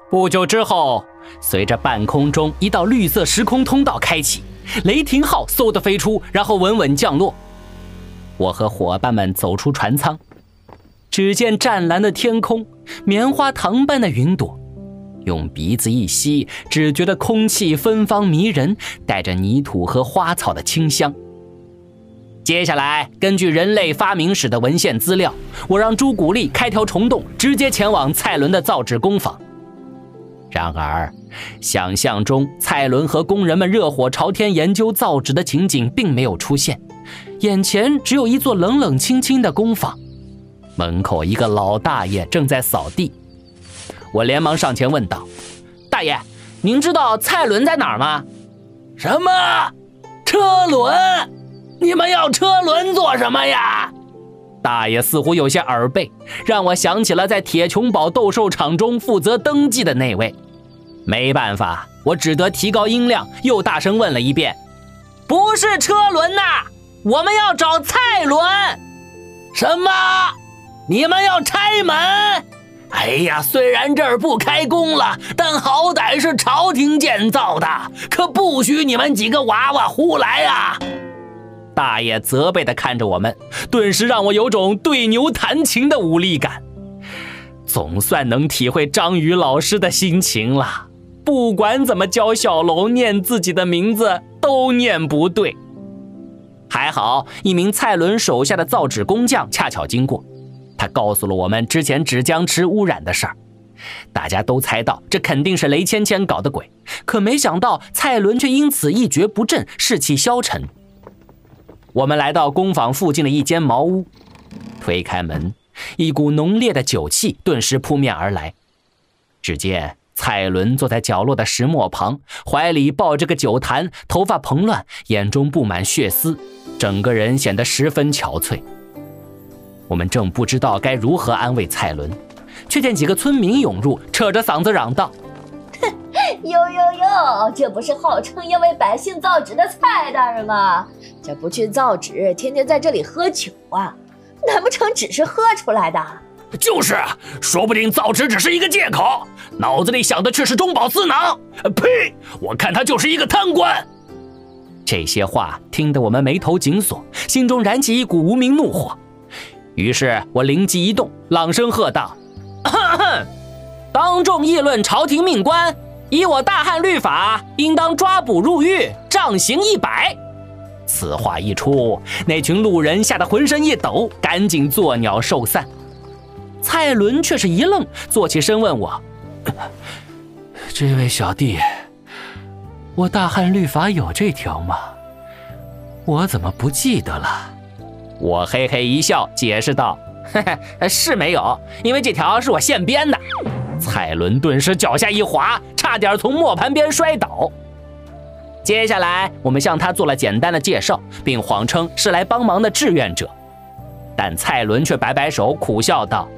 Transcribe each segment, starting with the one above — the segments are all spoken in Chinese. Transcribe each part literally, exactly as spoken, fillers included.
不久之后，随着半空中一道绿色时空通道开启，雷霆号嗖地飞出，然后稳稳降落。我和伙伴们走出船舱，只见湛蓝的天空，棉花糖般的云朵，用鼻子一吸，只觉得空气芬芳迷人，带着泥土和花草的清香。接下来，根据人类发明史的文献资料，我让朱古力开条虫洞，直接前往蔡伦的造纸工坊。然而，想象中蔡伦和工人们热火朝天研究造纸的情景并没有出现，眼前只有一座冷冷清清的工坊，门口一个老大爷正在扫地。我连忙上前问道：“大爷，您知道蔡伦在哪儿吗？”“ 什么？车轮？你们要车轮做什么呀？” 大爷似乎有些耳背，让我想起了在铁琼堡斗兽场中负责登记的那位。没办法，我只得提高音量，又大声问了一遍：“不是车轮呐，我们要找蔡伦。”“ 什么？你们要拆门？哎呀，虽然这儿不开工了，但好歹是朝廷建造的，可不许你们几个娃娃胡来啊！” 大爷责备地看着我们，顿时让我有种对牛弹琴的无力感。总算能体会张宇老师的心情了，不管怎么教小龙念自己的名字都念不对。还好一名蔡伦手下的造纸工匠恰巧经过，他告诉了我们之前芷江池污染的事儿。大家都猜到这肯定是雷芊芊搞的鬼，可没想到蔡伦却因此一蹶不振，士气消沉。我们来到工坊附近的一间茅屋，推开门，一股浓烈的酒气顿时扑面而来。只见蔡伦坐在角落的石磨旁，怀里抱着个酒坛，头发蓬乱，眼中布满血丝，整个人显得十分憔悴。我们正不知道该如何安慰蔡伦，却见几个村民涌入，扯着嗓子嚷道：“ 呦呦呦，这不是号称要为百姓造纸的蔡大人吗？这不去造纸，天天在这里喝酒啊？难不成只是喝出来的？”“ 就是啊，说不定造纸只是一个借口，脑子里想的却是中饱私囊。呸！我看他就是一个贪官。” 这些话听得我们眉头紧锁，心中燃起一股无名怒火。于是我灵机一动，朗声喝道：“哼哼，当众议论朝廷命官，以我大汉律法，应当抓捕入狱，杖刑一百。”此话一出，那群路人吓得浑身一抖，赶紧作鸟兽散。蔡伦却是一愣，坐起身问我：“ 这位小弟，我大汉律法有这条吗？我怎么不记得了？” 我嘿嘿一笑，解释道：“嘿嘿，是没有，因为这条是我现编的。”蔡伦顿时脚下一滑，差点从磨盘边摔倒。接下来我们向他做了简单的介绍，并谎称是来帮忙的志愿者，但蔡伦却摆摆手，苦笑道：“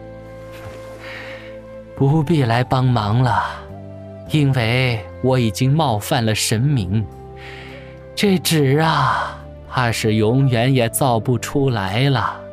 不必来帮忙了，因为我已经冒犯了神明，这纸啊，怕是永远也造不出来了。”